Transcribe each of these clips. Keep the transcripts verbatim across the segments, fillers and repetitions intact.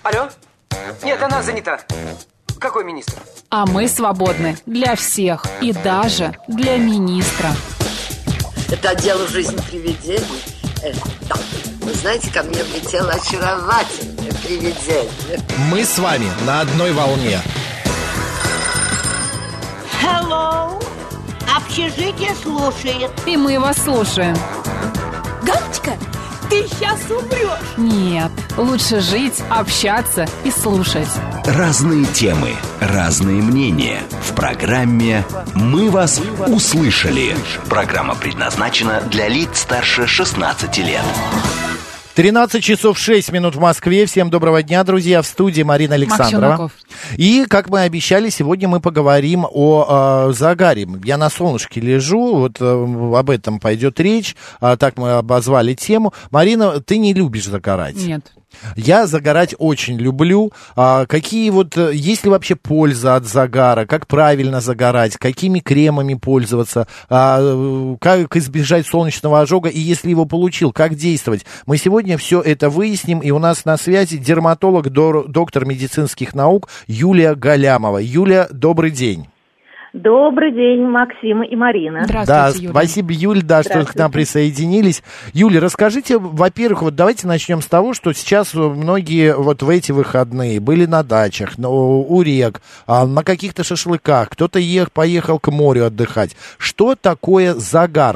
Алло? Нет, она занята. Какой министр? А мы свободны для всех и даже для министра. Это отдел «Жизнь привидений». Э, да. Вы знаете, ко мне влетело очаровательное привидение. Мы с вами на одной волне. Hello. Общежитие слушает. И мы вас слушаем. Галочка, ты сейчас умрешь. Нет, лучше жить, общаться и слушать. Разные темы, разные мнения. В программе «Мы вас услышали». Программа предназначена для лиц старше шестнадцати лет. тринадцать часов шесть минут в Москве. Всем доброго дня, друзья. В студии Марина Александрова. И, как мы обещали, сегодня мы поговорим о э, загаре. Я на солнышке лежу, вот э, об этом пойдет речь. А, так мы обозвали тему. Марина, ты не любишь загорать? Нет. Я загорать очень люблю. А, какие вот, есть ли вообще польза от загара? Как правильно загорать? Какими кремами пользоваться? А, как избежать солнечного ожога? И если его получил, как действовать? Мы сегодня все это выясним. И у нас на связи дерматолог, доктор медицинских наук Юлия Галямова. Юлия, добрый день. Добрый день, Максим и Марина. Здравствуйте, да, Юля. Спасибо, Юль, да, что к нам присоединились. Юля, расскажите, во-первых, вот давайте начнем с того, что сейчас многие вот в эти выходные были на дачах, ну, у рек, на каких-то шашлыках, кто-то ехал, поехал к морю отдыхать. Что такое загар?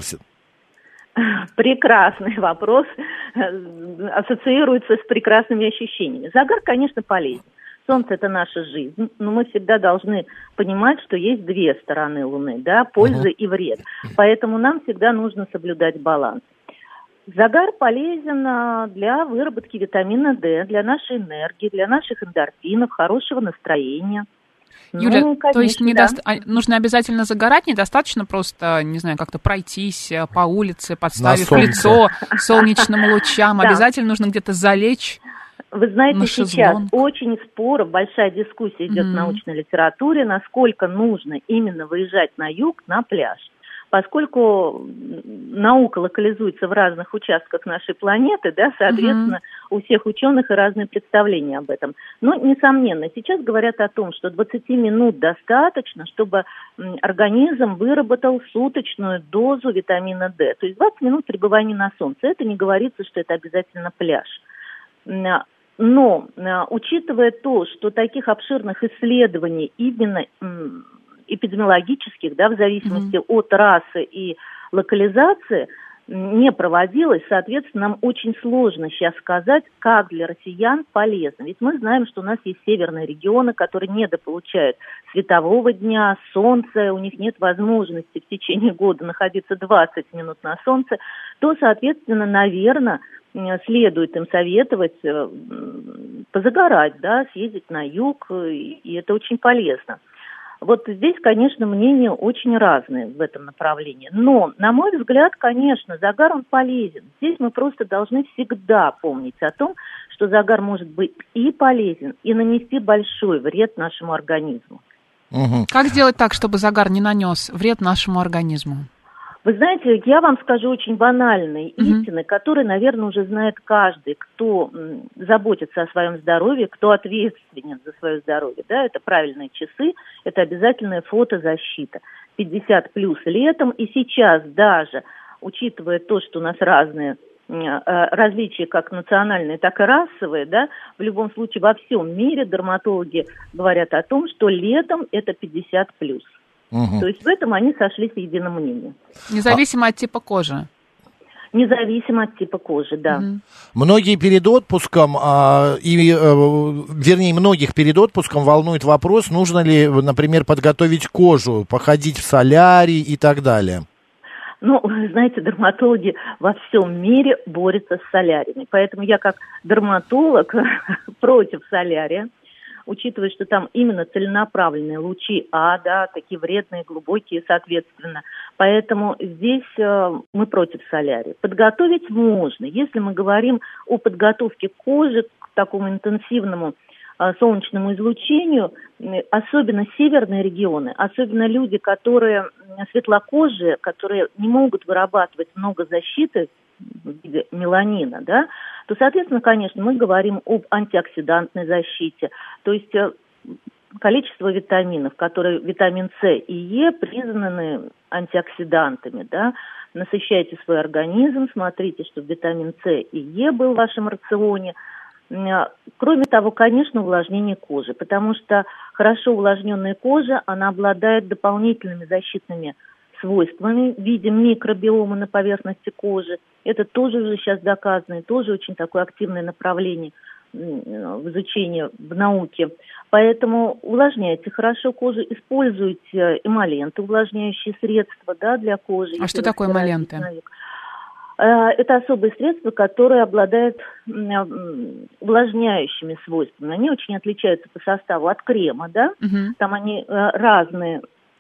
Прекрасный вопрос, ассоциируется с прекрасными ощущениями. Загар, конечно, полезен. Солнце – это наша жизнь, но мы всегда должны понимать, что есть две стороны Луны, да, польза и вред. Поэтому нам всегда нужно соблюдать баланс. Загар полезен для выработки витамина D, для нашей энергии, для наших эндорфинов, хорошего настроения. Юля, ну, конечно, то есть не да. доста... нужно обязательно загорать, недостаточно просто, не знаю, как-то пройтись по улице, подставив лицо солнечным лучам, Да. Обязательно нужно где-то залечь. Вы знаете, на сейчас шезлонг. очень споров, большая дискуссия идет Mm-hmm. в научной литературе, насколько нужно именно выезжать на юг, на пляж. Поскольку наука локализуется в разных участках нашей планеты, да, соответственно, mm-hmm. у всех ученых и разные представления об этом. Но, несомненно, сейчас говорят о том, что двадцать минут достаточно, чтобы организм выработал суточную дозу витамина D. То есть двадцать минут пребывания на солнце. Это не говорится, что это обязательно пляж. Но, учитывая то, что таких обширных исследований именно эпидемиологических, да, в зависимости mm-hmm. от расы и локализации, не проводилось, соответственно, нам очень сложно сейчас сказать, как для россиян полезно. Ведь мы знаем, что у нас есть северные регионы, которые недополучают светового дня, солнца, у них нет возможности в течение года находиться двадцать минут на солнце, то, соответственно, наверное, следует им советовать позагорать, да, съездить на юг, и это очень полезно. Вот здесь, конечно, мнения очень разные в этом направлении. Но, на мой взгляд, конечно, загар, он полезен. Здесь мы просто должны всегда помнить о том, что загар может быть и полезен, и нанести большой вред нашему организму. Угу. Как сделать так, чтобы загар не нанес вред нашему организму? Вы знаете, я вам скажу очень банальные Mm-hmm. истины, которые, наверное, уже знает каждый, кто м, заботится о своем здоровье, кто ответственен за свое здоровье. Да, это правильные часы, это обязательная фотозащита. пятьдесят плюс летом, и сейчас даже, учитывая то, что у нас разные э, различия как национальные, так и расовые, да, в любом случае во всем мире дерматологи говорят о том, что летом это пятьдесят плюс. Угу. То есть в этом они сошлись в едином мнении. Независимо а... от типа кожи. Независимо от типа кожи, да. Угу. Многие перед отпуском, а, и, а, вернее, многих перед отпуском волнует вопрос, нужно ли, например, подготовить кожу, походить в солярий и так далее. Ну, знаете, дерматологи во всем мире борются с соляриями. Поэтому я как дерматолог против солярия. Учитывая, что там именно целенаправленные лучи А, да, такие вредные, глубокие, соответственно. Поэтому здесь э, мы против солярия. Подготовить можно. Если мы говорим о подготовке кожи к такому интенсивному э, солнечному излучению, э, особенно северные регионы, особенно люди, которые светлокожие, которые не могут вырабатывать много защиты в виде меланина, да, то, соответственно, конечно, мы говорим об антиоксидантной защите. То есть количество витаминов, которые витамин С и Е, признаны антиоксидантами, да. Насыщайте свой организм, смотрите, чтобы витамин С и Е был в вашем рационе. Кроме того, конечно, увлажнение кожи, потому что хорошо увлажненная кожа, она обладает дополнительными защитными свойствами в виде микробиома на поверхности кожи. Это тоже уже сейчас доказано, и тоже очень такое активное направление в изучении в науке. Поэтому увлажняйте хорошо кожу, используйте эмолленты, увлажняющие средства, да, для кожи. А что такое эмолленты? Это особые средства, которые обладают увлажняющими свойствами. Они очень отличаются по составу от крема, да? Угу. Там они разные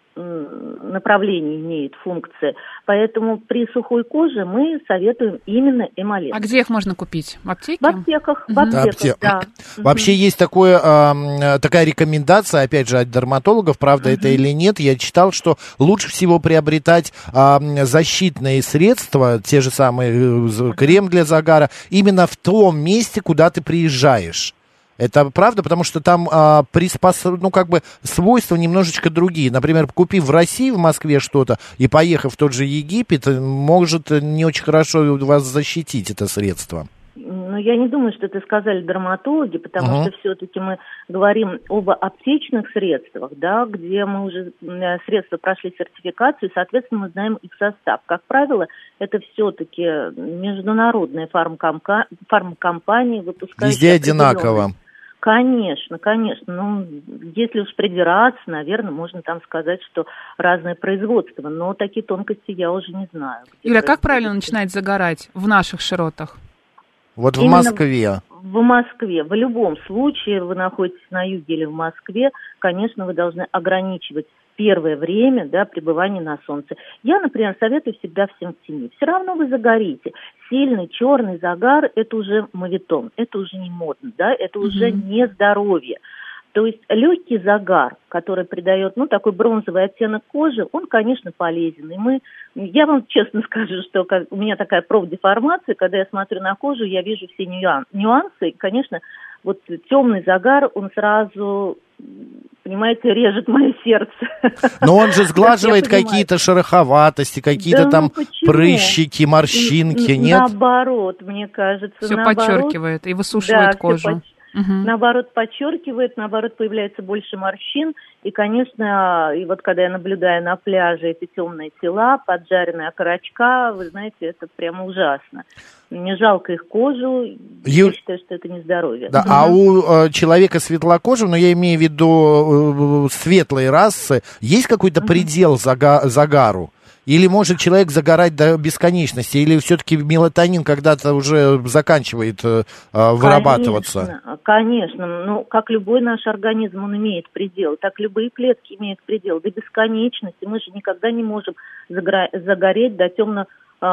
направления имеют, функции. Поэтому при сухой коже мы советуем именно эмолент. А где их можно купить? В аптеке? В аптеках, угу. в аптеках, Апте... да. Вообще угу. есть такое, э, такая рекомендация, опять же, от дерматологов, правда угу. это или нет, я читал, что лучше всего приобретать э, защитные средства, те же самые э, крем для загара, именно в том месте, куда ты приезжаешь. Это правда, потому что там а, приспос... ну, как бы свойства немножечко другие. Например, купив в России, в Москве что-то, и поехав в тот же Египет, может не очень хорошо вас защитить это средство. Ну, я не думаю, что это сказали дерматологи, потому uh-huh. что все-таки мы говорим об аптечных средствах, да, где мы уже средства прошли сертификацию, и, соответственно, мы знаем их состав. Как правило, это все-таки международные фармкомка... фармкомпании, выпускающие... Везде одинаково. Конечно, конечно. Ну, если уж придираться, наверное, можно там сказать, что разное производство. Но такие тонкости я уже не знаю. Юля, как правильно начинать загорать в наших широтах? Вот Именно в Москве. В Москве. В любом случае, вы находитесь на юге или в Москве, конечно, вы должны ограничивать первое время, да, пребывания на солнце. Я, например, советую всегда всем в тени. Все равно вы загорите. Сильный черный загар – это уже моветон, это уже не модно, да, это mm-hmm. уже не здоровье. То есть легкий загар, который придает, ну, такой бронзовый оттенок кожи, он, конечно, полезен. И мы, я вам честно скажу, что как, у меня такая профдеформация, когда я смотрю на кожу, я вижу все нюансы. И, конечно, вот темный загар, он сразу, понимаете, режет мое сердце. Но он же сглаживает какие-то шероховатости, какие-то да, там ну, прыщики, морщинки, нет? Наоборот, мне кажется. Все наоборот, подчеркивает и высушивает да, кожу. Угу. Наоборот, подчеркивает, наоборот, появляется больше морщин. И, конечно, и вот когда я наблюдаю на пляже эти темные тела, поджаренные окорочка, вы знаете, это прямо ужасно. Мне жалко их кожу, Ю... я считаю, что это не здоровье. Да, угу. А у э, человека светлокожего, но я имею в виду э, светлой расы, есть какой-то угу. предел зага- загару? Или может человек загорать до бесконечности, или все-таки мелатонин когда-то уже заканчивает э, вырабатываться? Конечно, конечно. Ну, как любой наш организм, он имеет предел, так любые клетки имеют предел до бесконечности. Мы же никогда не можем загора- загореть до темно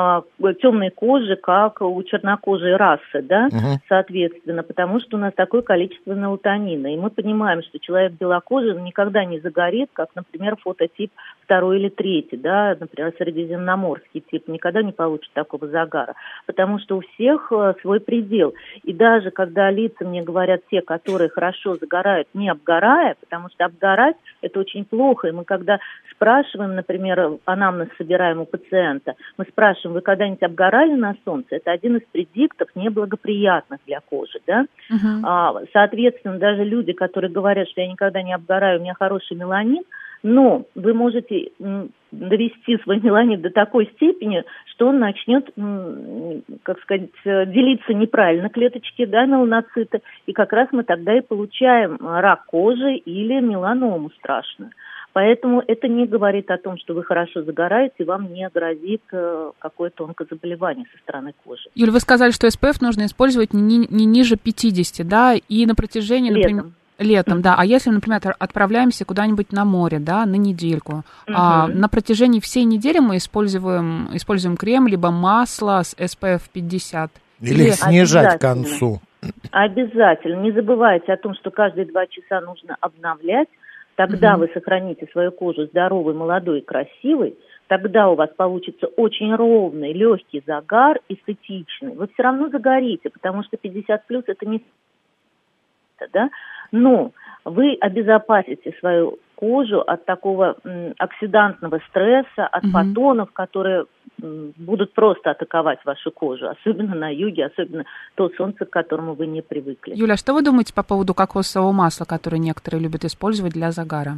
темной кожи, как у чернокожей расы, да, угу. соответственно, потому что у нас такое количество мелатонина. И мы понимаем, что человек белокожий никогда не загорит, как, например, фототип второй или третий, да, например, средиземноморский тип, никогда не получит такого загара, потому что у всех свой предел. И даже когда лица мне говорят те, которые хорошо загорают, не обгорая, потому что обгорать – это очень плохо. И мы когда спрашиваем, например, анамнез собираем у пациента, мы спрашиваем, вы когда-нибудь обгорали на солнце? Это один из предиктов неблагоприятных для кожи, да? Uh-huh. А, соответственно, даже люди, которые говорят, что я никогда не обгораю, у меня хороший меланин, но вы можете м, довести свой меланин до такой степени, что он начнет, м, как сказать, делиться неправильно клеточки, да, меланоциты, и как раз мы тогда и получаем рак кожи или меланому страшную. Поэтому это не говорит о том, что вы хорошо загораете, и вам не грозит э, какое-то онкозаболевание со стороны кожи. Юль, вы сказали, что эс пэ эф нужно использовать не, не ниже пятидесяти, да, и на протяжении, например... Летом. Летом, да. А если, например, отправляемся куда-нибудь на море, да, на недельку, uh-huh. а, на протяжении всей недели мы используем, используем крем, либо масло с эс пэ эф пятьдесят. Или, Или снижать к концу. Обязательно. Не забывайте о том, что каждые два часа нужно обновлять. Тогда uh-huh. вы сохраните свою кожу здоровой, молодой и красивой. тогда у вас получится очень ровный, легкий загар, эстетичный. Вы все равно загорите, потому что пятьдесят плюс это не... Да? Но вы обезопасите свою кожу от такого м, оксидантного стресса, от угу. фотонов, которые м, будут просто атаковать вашу кожу, особенно на юге, особенно то солнце, к которому вы не привыкли. Юля, что вы думаете по поводу кокосового масла, которое некоторые любят использовать для загара?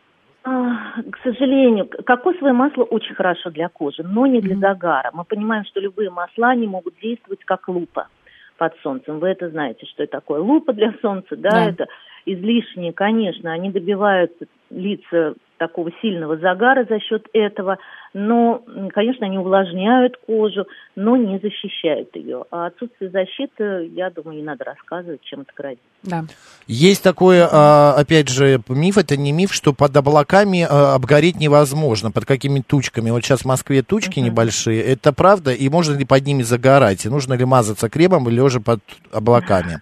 А, к сожалению, кокосовое масло очень хорошо для кожи, но не для mm-hmm. загара. Мы понимаем, что любые масла, они могут действовать как лупа под солнцем. Вы это знаете, что это такое лупа для солнца, да, да. Это излишние, конечно, они добиваются лица такого сильного загара за счет этого, но, конечно, они увлажняют кожу, но не защищают ее. А отсутствие защиты, я думаю, не надо рассказывать, чем это грозит. Да. Есть такой, опять же, миф, это не миф, что под облаками обгореть невозможно, под какими тучками. Вот сейчас в Москве тучки uh-huh. небольшие, это правда? И можно ли под ними загорать? И нужно ли мазаться кремом или лежа под облаками?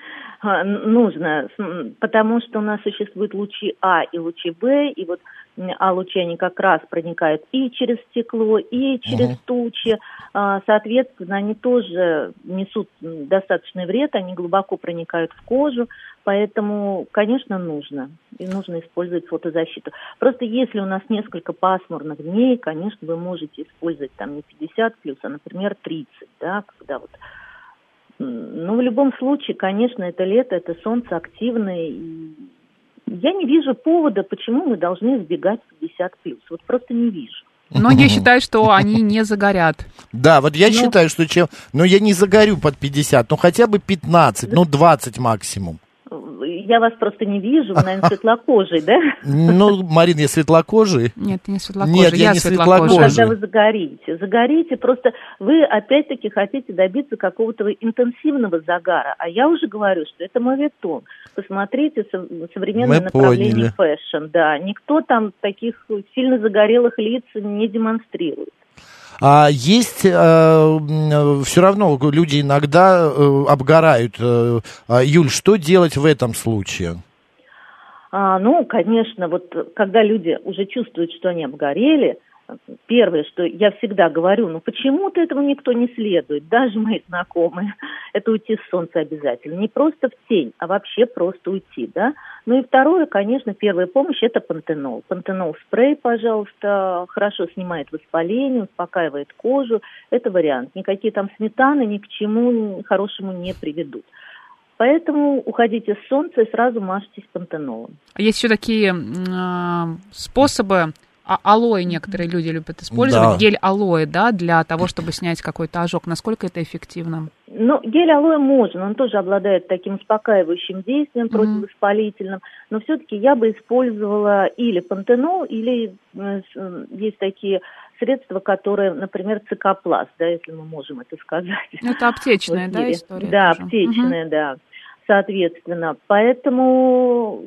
Нужно, потому что у нас существуют лучи А и лучи Б, и вот А-лучи, они как раз проникают и через стекло, и через uh-huh. тучи, соответственно, они тоже несут достаточный вред, они глубоко проникают в кожу, поэтому, конечно, нужно, и нужно использовать фотозащиту. Просто если у нас несколько пасмурных дней, конечно, вы можете использовать там не пятьдесят плюс, а, например, тридцать, да, когда вот... Ну, в любом случае, конечно, это лето, это солнце активное. И я не вижу повода, почему мы должны избегать пятьдесят плюс. Вот просто не вижу. Многие считают, что они не загорят. Да, вот я ну, считаю, что чем... Ну, я не загорю под пятьдесят, ну, хотя бы пятнадцать, ну, двадцать максимум. Я вас просто не вижу, вы, наверное, светлокожий, да? Ну, Марин, я светлокожий? Нет, ты не светлокожий, Нет, я, я не светлокожий. Ну, когда вы загорите, загорите, просто вы опять-таки хотите добиться какого-то интенсивного загара, а я уже говорю, что это моветон. Посмотрите современное Мы направление поняли. фэшн, да, никто там таких сильно загорелых лиц не демонстрирует. А есть э, все равно люди иногда э, обгорают. Э, Юль, что делать в этом случае? А, ну, конечно, вот когда люди уже чувствуют, что они обгорели, первое, что я всегда говорю, ну почему-то этому никто не следует, даже мои знакомые, это уйти с солнца обязательно. Не просто в тень, а вообще просто уйти, да. Ну и второе, конечно, первая помощь – это пантенол. Пантенол-спрей, пожалуйста, хорошо снимает воспаление, успокаивает кожу. Это вариант. Никакие там сметаны ни к чему хорошему не приведут. Поэтому уходите с солнца и сразу мажьтесь пантенолом. Есть еще такие э, способы. А алоэ некоторые люди любят использовать, да. Гель алоэ, да, для того, чтобы снять какой-то ожог. Насколько это эффективно? Ну, гель алоэ можно, он тоже обладает таким успокаивающим действием, противовоспалительным, mm-hmm. но все-таки я бы использовала или пантенол, или э, есть такие средства, которые, например, цикопласт, да, если мы можем это сказать. Это аптечная, да, история? Да, тоже. аптечная, mm-hmm. да, соответственно. Поэтому...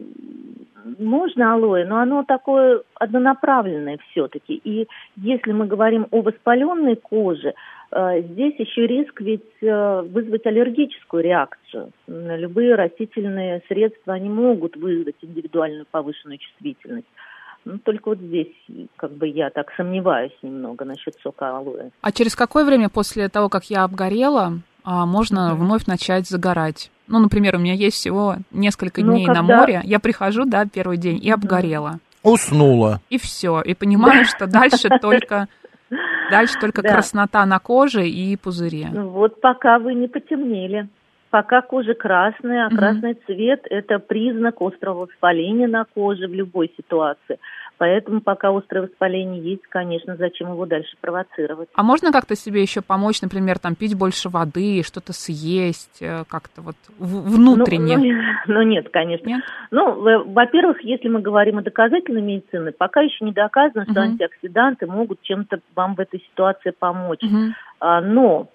Можно алоэ, но оно такое однонаправленное все-таки. И если мы говорим о воспаленной коже, э, здесь еще риск ведь э, вызвать аллергическую реакцию. Любые растительные средства, они могут вызвать индивидуальную повышенную чувствительность. Ну, только вот здесь как бы я так сомневаюсь немного насчет сока алоэ. А через какое время после того, как я обгорела, можно mm-hmm. вновь начать загорать? Ну, например, у меня есть всего несколько дней ну, когда... на море. Я прихожу, да, первый день и обгорела. Уснула. И все. И понимаю, что дальше только, дальше только краснота на коже и пузыри. Вот пока вы не потемнели. Пока кожа красная, а красный цвет – это признак острого воспаления на коже в любой ситуации. Поэтому пока острое воспаление есть, конечно, зачем его дальше провоцировать. А можно как-то себе еще помочь, например, там пить больше воды, что-то съесть, как-то вот внутренне? Ну, ну, ну нет, конечно. Нет? Ну, во-первых, если мы говорим о доказательной медицине, пока еще не доказано, что uh-huh. антиоксиданты могут чем-то вам в этой ситуации помочь. Uh-huh. А, но...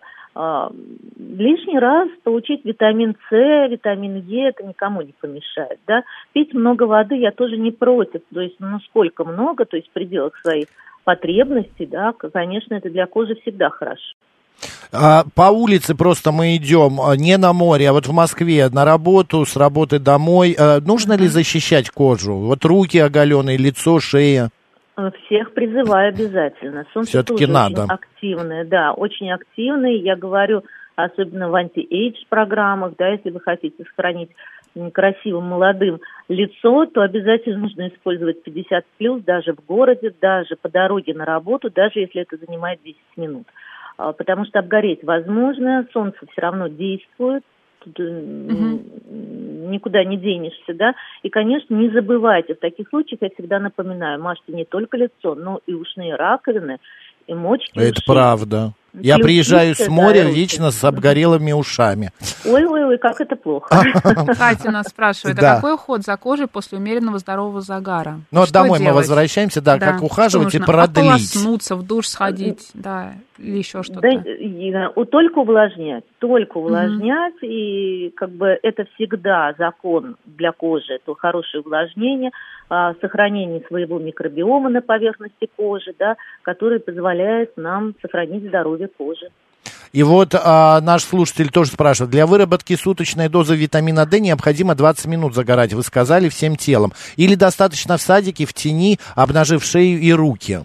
лишний раз получить витамин С, витамин Е, это никому не помешает, да. Пить много воды я тоже не против, то есть, ну, сколько много, то есть в пределах своих потребностей, да, конечно, это для кожи всегда хорошо. А по улице просто мы идем не на море, а вот в Москве на работу, с работы домой. Нужно ли защищать кожу? Вот руки оголенные, лицо, шея? Всех призываю обязательно. Солнце Все-таки тоже надо. Очень активное, да, очень активное. Я говорю, особенно в анти-эйдж программах, да, если вы хотите сохранить красивым молодым лицо, то обязательно нужно использовать пятьдесят плюс даже в городе, даже по дороге на работу, даже если это занимает десять минут. Потому что обгореть возможно, солнце все равно действует, тут угу. никуда не денешься, да. И, конечно, не забывайте, в таких случаях я всегда напоминаю, мажьте не только лицо, но и ушные раковины, и мочки Это ушей. Правда. Я Плюс приезжаю с моря да, вечно с обгорелыми ушами. Ой-ой-ой, как это плохо. Катя нас спрашивает, а какой уход за кожей после умеренного здорового загара? Ну, вот домой мы возвращаемся, да, как ухаживать и продлить. Ополоснуться, в душ сходить, да, или еще что-то. Да, только увлажнять, только увлажнять, и как бы это всегда закон для кожи, это хорошее увлажнение, сохранение своего микробиома на поверхности кожи, да, который позволяет нам сохранить здоровье кожи. И вот а, наш слушатель тоже спрашивает, для выработки суточной дозы витамина D необходимо двадцать минут загорать, вы сказали, всем телом. Или достаточно в садике, в тени, обнажив шею и руки?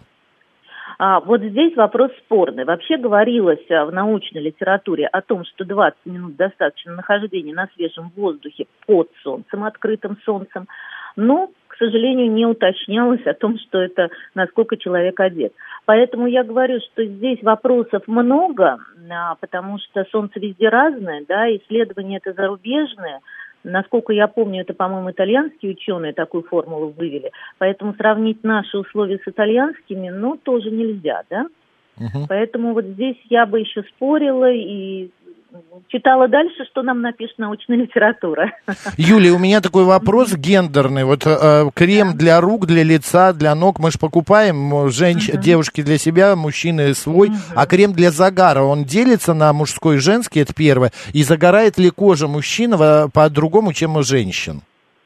А, вот здесь вопрос спорный. Вообще говорилось в научной литературе о том, что двадцать минут достаточно нахождения на свежем воздухе под солнцем, открытым солнцем. Но, к сожалению, не уточнялось о том, что это насколько человек одет. Поэтому я говорю, что здесь вопросов много, потому что солнце везде разное, да, исследования это зарубежные. Насколько я помню, это, по-моему, итальянские ученые такую формулу вывели. Поэтому сравнить наши условия с итальянскими, ну, тоже нельзя, да. Угу. Поэтому вот здесь я бы еще спорила и читала дальше, что нам напишет научная литература. Юлия, у меня такой вопрос гендерный. Вот э, крем для рук, для лица, для ног мы же покупаем, женщ... uh-huh. девушки для себя, мужчины свой. Uh-huh. А крем для загара, он делится на мужской и женский, это первое. И загорает ли кожа мужчин по-другому, чем у женщин?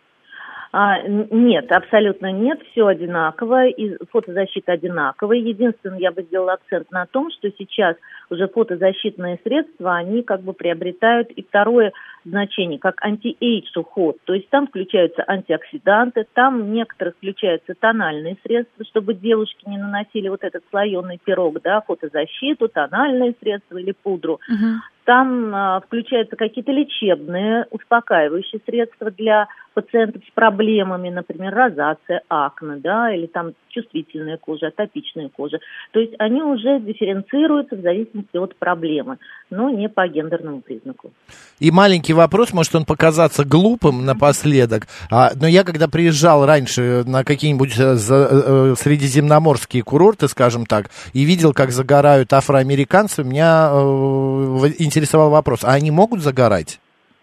А, нет, абсолютно нет, все одинаково, и фотозащита одинаковая. Единственное, я бы сделала акцент на том, что сейчас уже фотозащитные средства, они как бы приобретают и второе значение, как анти-эйдж уход. То есть там включаются антиоксиданты, там в некоторых включаются тональные средства, чтобы девушки не наносили вот этот слоеный пирог, да, фотозащиту, тональные средства или пудру. Угу. Там а, включаются какие-то лечебные, успокаивающие средства для пациентов с проблемами, например, розация, акне, да, или там чувствительная кожа, атопичная кожа. То есть они уже дифференцируются в зависимости от проблемы, но не по гендерному признаку. И маленький вопрос, может он показаться глупым напоследок, а, но я когда приезжал раньше на какие-нибудь а, за, а, средиземноморские курорты, скажем так, и видел, как загорают афроамериканцы, меня а, интересовал вопрос, а они могут загорать?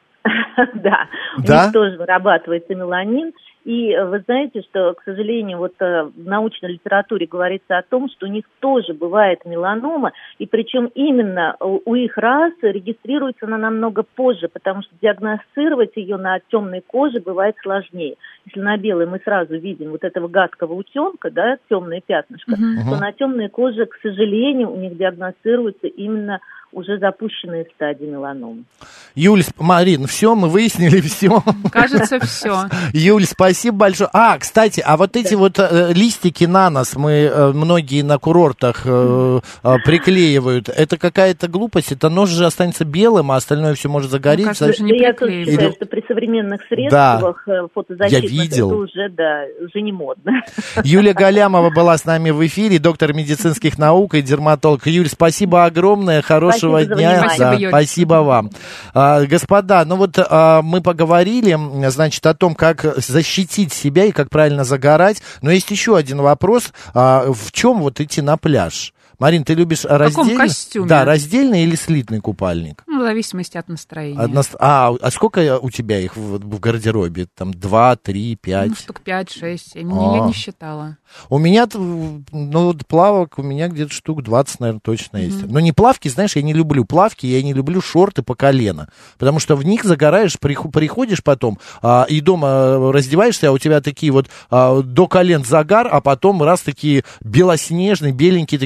Да, у них тоже вырабатывается меланин. И вы знаете, что, к сожалению, вот в научной литературе говорится о том, что у них тоже бывает меланома, и причем именно у их расы регистрируется она намного позже, потому что диагностировать ее на темной коже бывает сложнее. Если на белой мы сразу видим вот этого гадкого утенка, да, темное пятнышко, uh-huh. то на темной коже, к сожалению, у них диагностируется именно уже запущенные стадии меланомы. Юль, Марин, все, мы выяснили все. Кажется, все. Юль, спасибо большое. А, кстати, а вот эти да. вот э, листики на нос мы э, многие на курортах э, э, приклеивают. Это какая-то глупость? Это нос же останется белым, а остальное все может загореться. Ну, кажется, не я тоже считаю, что при современных средствах да. фотозащитных я видел. это уже, да, уже не модно. Юлия Галямова была с нами в эфире, доктор медицинских наук и дерматолог. Юль, спасибо огромное, хорошего Спасибо дня. Спасибо, да, Юль. Спасибо вам. А, господа, ну вот а, мы поговорили, значит, о том, как защитить себя и как правильно загорать. Но есть еще один вопрос. А, в чем вот идти на пляж? Марин, ты любишь раздельный? В каком костюме? Да, раздельный или слитный купальник? Ну, в зависимости от настроения. От нас... а, а сколько у тебя их в, в гардеробе? Там два, три, пять? Ну, штук пять, шесть. Я, не, я не считала. У меня, ну, плавок у меня где-то штук двадцать, наверное, точно mm-hmm. есть. Но не плавки, знаешь, я не люблю плавки, я не люблю шорты по колено. Потому что в них загораешь, приходишь потом а, и дома раздеваешься, а у тебя такие вот а, до колен загар, а потом раз такие белоснежные, беленькие такие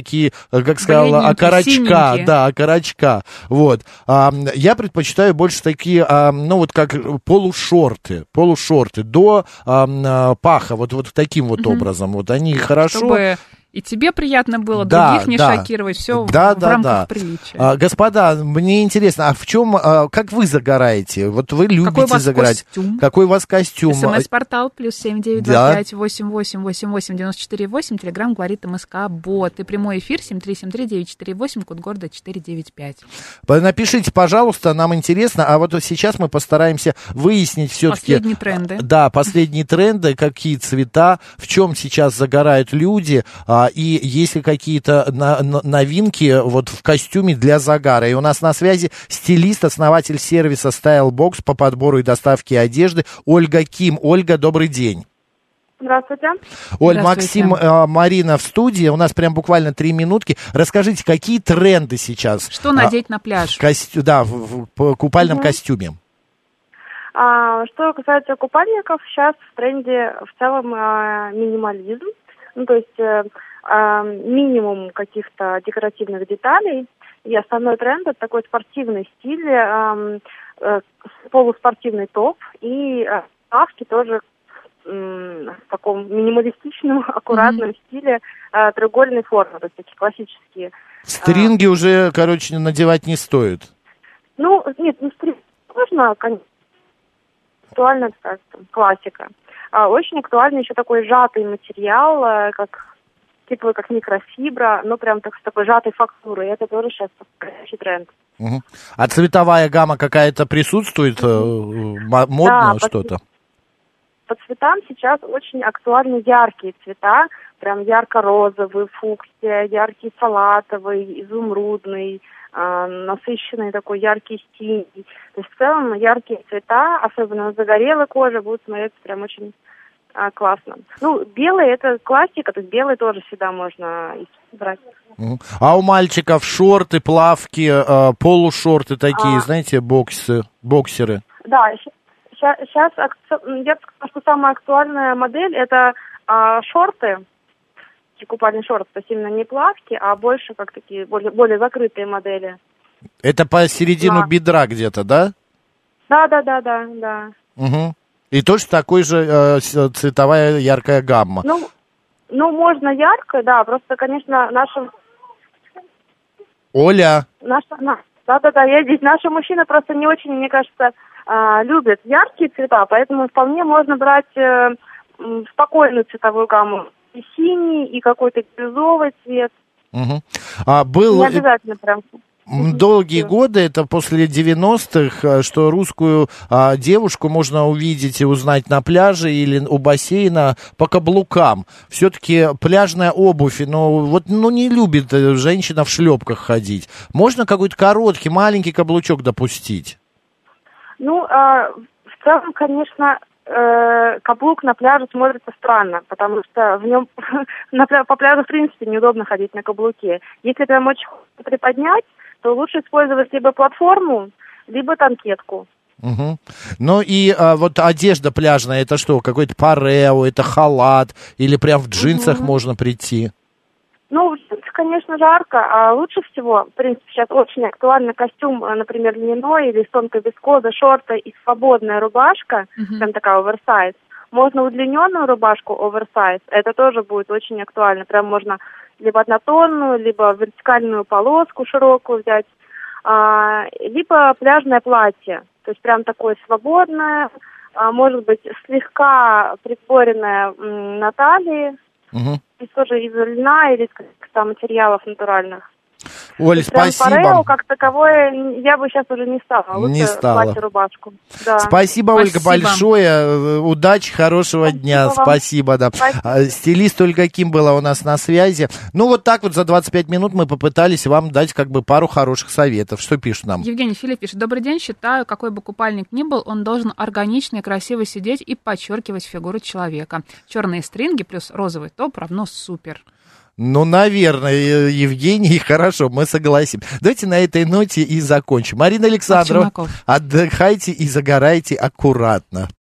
как сказала, окорочка, синенькие. да, окорочка. Вот. А, я предпочитаю больше такие, а, ну, вот как полушорты, полушорты до а, паха, вот, вот таким вот угу. образом. Вот они хорошо... Чтобы... И тебе приятно было, да, других не да. шокировать, все да, в, да, в рамках да. приличия. А, господа, мне интересно, а в чем, а, как вы загораете? Вот вы любите Какой у вас загорать? Костюм? Какой у вас костюм? СМС-портал плюс семь девять два пять восемь восемь восемь восемь девяносто четыре восемь. Телеграм говорит МСК Бот. И прямой эфир семь три семь три девять четыре восемь, код города четыре девять пять. Напишите, пожалуйста, нам интересно. А вот сейчас мы постараемся выяснить все-таки... Последние тренды. Да, последние тренды, какие цвета, в чем сейчас загорают люди, а, и есть ли какие-то на, на, новинки вот в костюме для загара. И у нас на связи стилист, основатель сервиса Stylebox по подбору и доставке одежды Ольга Ким. Ольга, добрый день. Здравствуйте. Оль, Максим, э, Марина в студии. У нас прям буквально три минутки. Расскажите, какие тренды сейчас? Что надеть а, на пляж? Костю, да, в, в, в купальном угу. костюме. А, что касается купальников, сейчас в тренде в целом а, минимализм. Ну, то есть а, а, минимум каких-то декоративных деталей. И основной тренд — это такой спортивный стиль, а, а, полуспортивный топ и а, плавки тоже в таком минималистичном, аккуратном mm-hmm. стиле а, треугольной формы, то есть такие классические. Стринги а, уже, короче, надевать не стоит. Ну, нет, не стринги можно, конечно, актуально, так, классика. А, очень актуальный еще такой сжатый материал, как типа как микрофибра, но прям так, с такой сжатой фактурой. Это тоже сейчас горячий тренд. Угу. А цветовая гамма какая-то присутствует? Mm-hmm. Модно да, что-то? По цветам сейчас очень актуальны яркие цвета, прям ярко-розовый, фуксия, яркий салатовый, изумрудный, э, насыщенный такой яркий синий. То есть в целом яркие цвета, особенно на загорелой коже, будут смотреться прям очень э, классно. Ну, белый — это классика, то есть белый тоже всегда можно брать. А у мальчиков шорты, плавки, э, полушорты такие, а... знаете, боксы, боксеры? Да, сейчас я бы сказала, что самая актуальная модель — это а, шорты, купальные шорты, то есть именно не плавки, а больше как такие более, более закрытые модели. Это по середину да. бедра где-то, да? Да, да, да, да, да. Угу. И тоже такой же э, цветовая яркая гамма. Ну, ну, можно ярко, да, просто, конечно, нашим... Оля. Наша, на... Да, да, да, я здесь. Наши мужчины просто не очень, мне кажется, любят яркие цвета, поэтому вполне можно брать э, спокойную цветовую гамму. И синий, и какой-то бирюзовый цвет. Угу. А был... Не обязательно прям... Долгие годы, это после девяностых, что русскую а, девушку можно увидеть и узнать на пляже или у бассейна по каблукам. Все-таки пляжная обувь, ну, вот, ну, не любит женщина в шлепках ходить. Можно какой-то короткий, маленький каблучок допустить? Ну, э, в целом, конечно, э, каблук на пляже смотрится странно, потому что в нем на пля- по пляжу, в принципе, неудобно ходить на каблуке. Если прям очень хочется приподнять, то лучше использовать либо платформу, либо танкетку. Угу. Ну и а, вот одежда пляжная, это что, какой-то парео, это халат, или прям в джинсах угу. можно прийти? Ну, в джинсах, конечно, жарко, а лучше всего, в принципе, сейчас очень актуальный костюм, например, льняной или с тонкой вискозой, шорты и свободная рубашка, угу. прям такая оверсайз. Можно удлиненную рубашку оверсайз, это тоже будет очень актуально, прям можно либо однотонную, либо вертикальную полоску широкую взять, а, либо пляжное платье, то есть прям такое свободное, а, может быть слегка припоренное м, на талии, угу. и тоже из льна или из каких-то материалов натуральных. Оль, спасибо. Парео как таковое я бы сейчас уже не стала. Лучше не стала. Платье-рубашку. Да. Спасибо, Ольга, Спасибо. большое. Удачи, хорошего Спасибо дня. Вам. Спасибо, да. Спасибо. Стилист Ольга Ким была у нас на связи. Ну, вот так вот за двадцать пять минут мы попытались вам дать как бы пару хороших советов. Что пишут нам? Евгений Филипп пишет. Добрый день. Считаю, какой бы купальник ни был, он должен органично и красиво сидеть и подчеркивать фигуру человека. Черные стринги плюс розовый топ равно супер. Ну, наверное, Евгений, хорошо, мы согласимся. Давайте на этой ноте и закончим. Марина Александрова, отдыхайте и загорайте аккуратно.